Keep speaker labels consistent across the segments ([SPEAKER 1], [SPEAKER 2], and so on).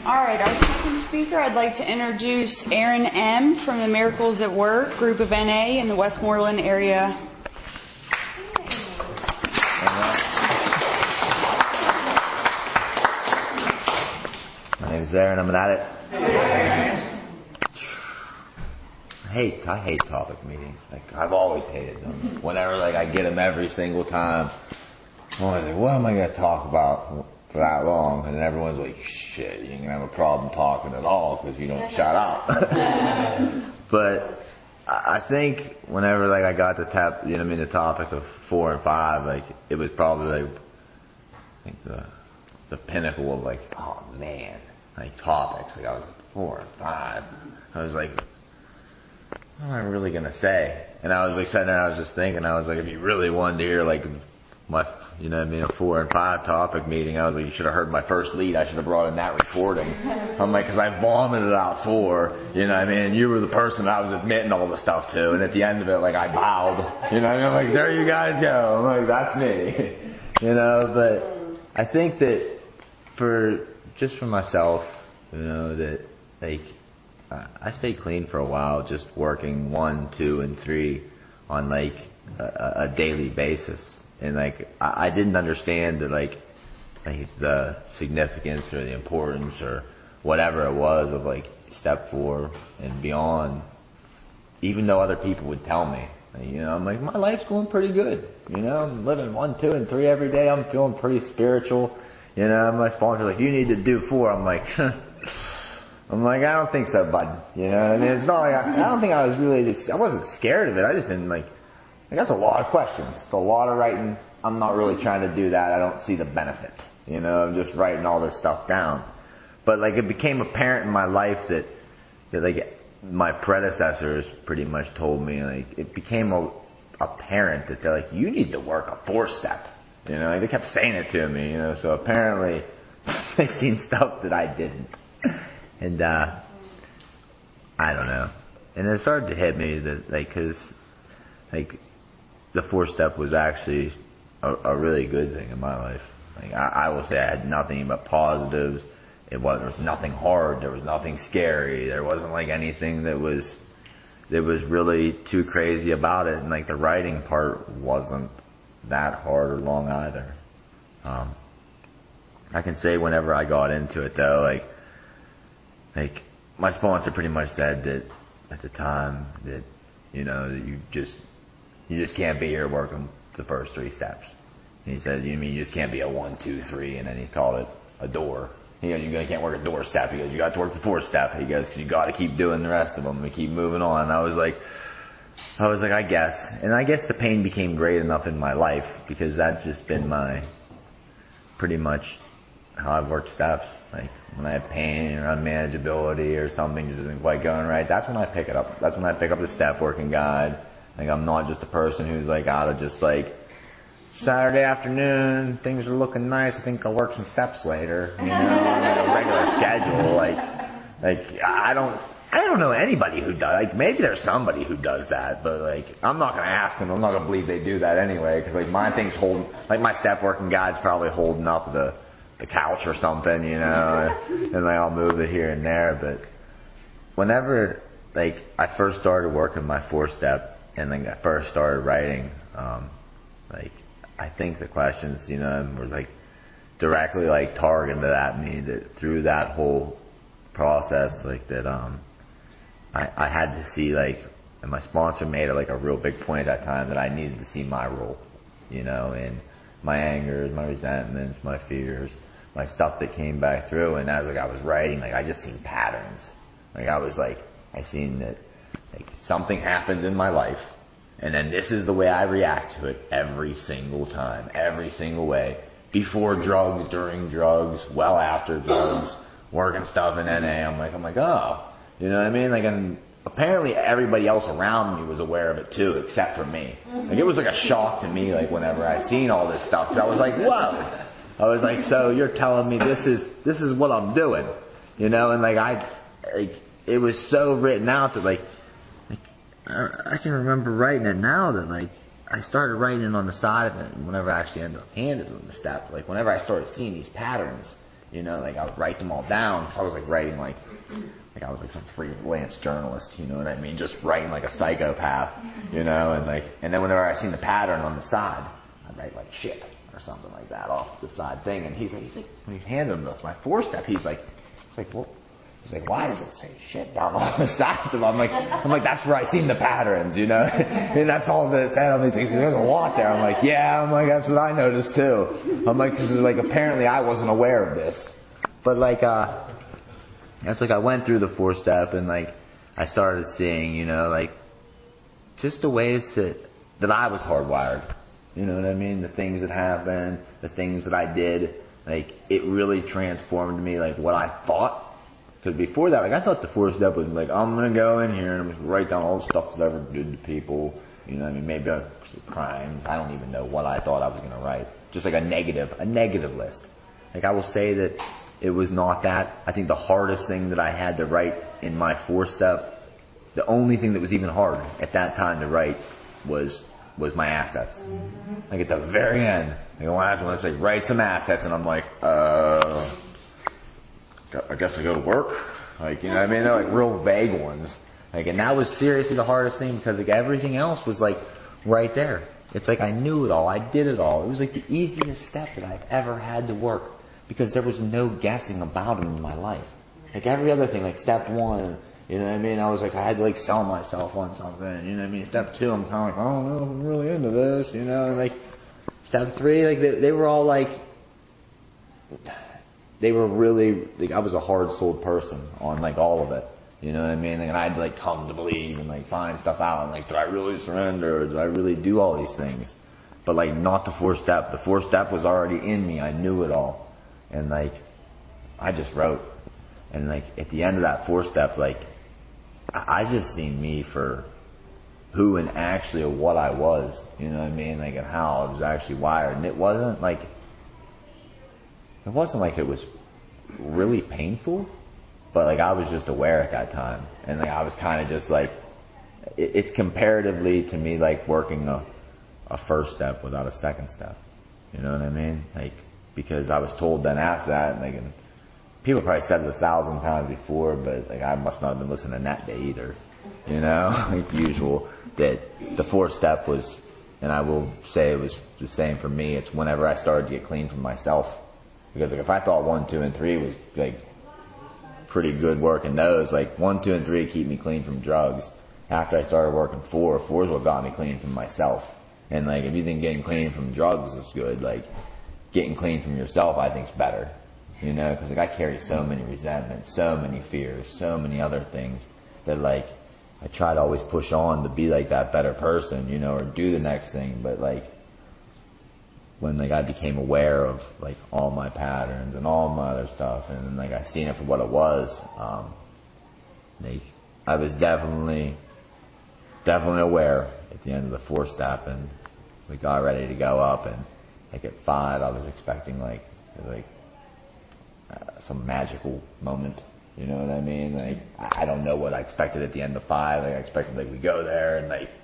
[SPEAKER 1] All right, our second speaker, I'd like to introduce Aaron M. from the Miracles at Work group of NA in the Westmoreland area.
[SPEAKER 2] My name's Aaron, I'm an addict. I hate topic meetings. I've always hated them. Whenever I get them every single time, I'm like, what am I going to talk about for that long? And everyone's like, shit, you ain't going to have a problem talking at all because you don't shut up. But I think whenever I got to the topic of 4 and 5, it was probably the pinnacle of oh man, topics. I was 4 and 5. I was like, what am I really going to say? And I was sitting there, I was just thinking, I was like, if you really wanted to hear my, a 4 and 5 topic meeting, I was like, you should have heard my first lead. I should have brought in that recording. I'm like, because I vomited out 4, and you were the person I was admitting all the stuff to. And at the end of it, I bowed, I'm like, there you guys go. I'm like, that's me, but I think that for myself, that I stayed clean for a while, just working 1, 2, and 3 on a daily basis, and I didn't understand that the significance or the importance or whatever it was of step 4 and beyond. Even though other people would tell me, I'm like, my life's going pretty good. I'm living 1, 2, and 3 every day. I'm feeling pretty spiritual. My sponsor's like, you need to do 4. I'm like, I don't think so, bud. It's not I don't think I was really I wasn't scared of it. I just didn't that's a lot of questions. It's a lot of writing. I'm not really trying to do that. I don't see the benefit, of just writing all this stuff down. But it became apparent in my life that my predecessors pretty much told me, it became apparent that they're you need to work a 4-step. They kept saying it to me, so apparently they seen stuff that I didn't. And, I don't know. And it started to hit me that, because, the 4-step was actually a really good thing in my life. I will say I had nothing but positives. There was nothing hard. There was nothing scary. There wasn't, anything that was really too crazy about it. And, the writing part wasn't that hard or long either. I can say whenever I got into it, though, my sponsor pretty much said that at the time that, that you just can't be here working the first 3 steps. And he said, you just can't be a 1, 2, 3, and then he called it a door. He goes, you can't work a door step. He goes, you got to work the 4th step. He goes, because you got to keep doing the rest of them and keep moving on. And I was like, I guess. And I guess the pain became great enough in my life because that's just been pretty much how I've worked steps. When I have pain or unmanageability or something just isn't quite going right, that's when I pick it up. That's when I pick up the step working guide. I'm not just a person who's out of just Saturday afternoon, things are looking nice, I think I'll work some steps later, on a regular schedule. I don't know anybody who does. Maybe there's somebody who does that, but I'm not gonna ask them. I'm not gonna believe they do that anyway, because my thing's holding, my step working guide's probably holding up the couch or something, and I'll move it here and there. But whenever I first started working my 4-step and I first started writing, I think the questions, were directly targeted at me, that through that whole process, that I had to see and my sponsor made it a real big point at that time that I needed to see my role, and my angers, my resentments, my fears, my stuff that came back through. And as I was writing, I just seen patterns. I seen that something happens in my life, and then this is the way I react to it every single time, every single way. Before drugs, during drugs, well after drugs, working stuff in NA. I'm like, oh, you know what I mean? And apparently everybody else around me was aware of it too, except for me. It was a shock to me, whenever I seen all this stuff. I was like, whoa. I was like, so you're telling me this is what I'm doing, And it was so written out that I can remember writing it now that I started writing it on the side of it, and whenever I actually ended up handing them the step, whenever I started seeing these patterns, you know, like I would write them all down, because I was like writing like I was like some freelance journalist, you know what I mean, just writing like a psychopath, you know, and then whenever I seen the pattern on the side, I'd write like shit or something like that off the side thing, and he's like when he handed him my 4-step, he's like, well, he's like, why does it say shit down all the sides of it? I'm like, that's where I seen the patterns, you know, and that's all that it said on these things. There's a lot there. I'm like, yeah, I'm like, that's what I noticed too. I'm like, because like apparently I wasn't aware of this, but like, it's like I went through the 4-step and like I started seeing, you know, like just the ways that I was hardwired. You know what I mean? The things that happened, the things that I did, like it really transformed me, like what I thought. Because before that, like I thought the 4-step was like, I'm gonna go in here and I'm gonna write down all the stuff that I ever did to people. You know what I mean? Maybe crimes. I don't even know what I thought I was gonna write. Just like a negative list. Like I will say that it was not that. I think the hardest thing that I had to write in my 4-step, the only thing that was even hard at that time to write was my assets. Like at the very end, like the last one, it's like write some assets, and I'm like, I guess I go to work. Like, you know what I mean? They're like real vague ones. Like, and that was seriously the hardest thing, because like everything else was like right there. It's like I knew it all. I did it all. It was like the easiest step that I've ever had to work, because there was no guessing about it in my life. Like every other thing, like step 1, you know what I mean? I was like, I had to like sell myself on something, you know what I mean? Step 2, I'm kind of like, I don't know if I'm really into this, you know? And like step 3, like they were all like, they were really, like I was a hard-souled person on like all of it, you know what I mean? Like, and I had to like come to believe and like find stuff out, and like, did I really surrender? Or did I really do all these things? But like not the 4-step. The 4-step was already in me. I knew it all. And like, I just wrote. And like, at the end of that 4-step, like, I just seen me for who and actually what I was, you know what I mean? Like, and how I was actually wired. And it wasn't like it was really painful, but like I was just aware at that time. And like, I was kind of just like, it's comparatively to me like working a 1st step without a 2nd step. You know what I mean? Like, because I was told then after that, like, and people probably said it 1,000 times before, but like I must not have been listening that day either. You know, like usual, that the 4-step was, and I will say it was the same for me. It's whenever I started to get clean from myself, because like if I thought 1, 2, and 3 was like pretty good work in those, like 1, 2, and 3 keep me clean from drugs. After I started working 4 is what got me clean from myself. And like, if you think getting clean from drugs is good, like getting clean from yourself, I think is better. You know, because like I carry so many resentments, so many fears, so many other things that like I try to always push on to be like that better person, you know, or do the next thing. But like when like I became aware of like all my patterns and all my other stuff, and then like I seen it for what it was, like I was definitely aware at the end of the 4-step, and we got ready to go up, and like at 5 I was expecting like some magical moment, you know what I mean? Like I don't know what I expected at the end of 5. Like I expected like we go there and like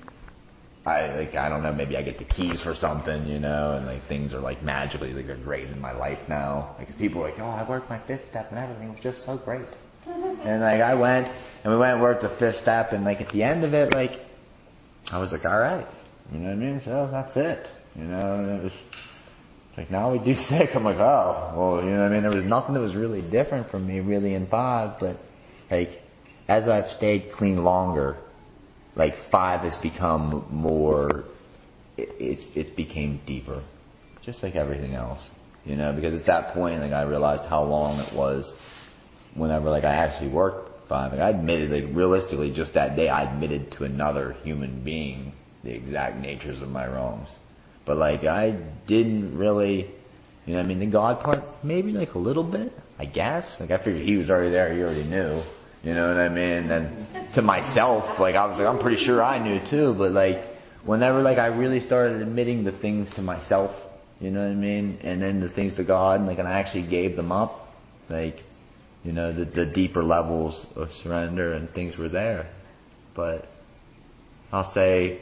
[SPEAKER 2] I don't know, maybe I get the keys for something, you know, and like things are like magically like they're great in my life now. Like people are like, oh, I worked my 5th step and everything was just so great. And like I went and worked the 5th step, and like at the end of it, like I was like, all right, you know what I mean? So that's it, you know. And it was like, now we do 6. I'm like, oh, well, you know what I mean? There was nothing that was really different from me really in 5, but like as I've stayed clean longer, like 5 has become more, it became deeper, just like everything else, you know, because at that point, like I realized how long it was whenever like I actually worked 5. Like I admitted, like realistically, just that day, I admitted to another human being the exact natures of my wrongs. But like I didn't really, you know what I mean, the God part, maybe like a little bit, I guess. Like I figured he was already there, he already knew. You know what I mean? And to myself, like I was like, I'm pretty sure I knew too, but like whenever like I really started admitting the things to myself, you know what I mean? And then the things to God, and like, and I actually gave them up, like, you know, the deeper levels of surrender and things were there. But I'll say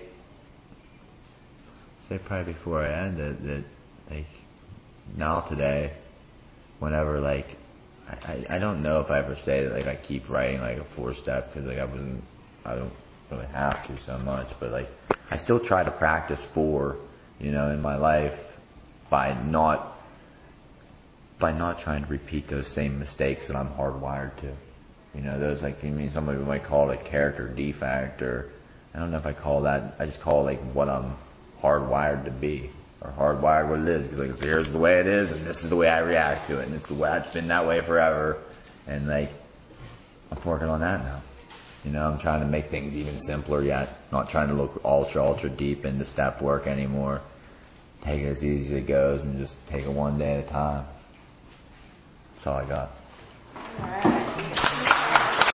[SPEAKER 2] probably before I end it, that like now today, whenever like I don't know if I ever say that like I keep writing like a 4-step because like I don't really have to so much, but like I still try to practice 4, in my life by not trying to repeat those same mistakes that I'm hardwired to. Those like somebody might call it a character defect, or I don't know if I call that. I just call it like what I'm hardwired to be, or hardwired what it is. Because like here's the way it is, and this is the way I react to it, and it's been that way forever. And like I'm working on that now. I'm trying to make things even simpler yet. Not trying to look ultra deep into step work anymore. Take it as easy as it goes, and just take it one day at a time. That's all I got.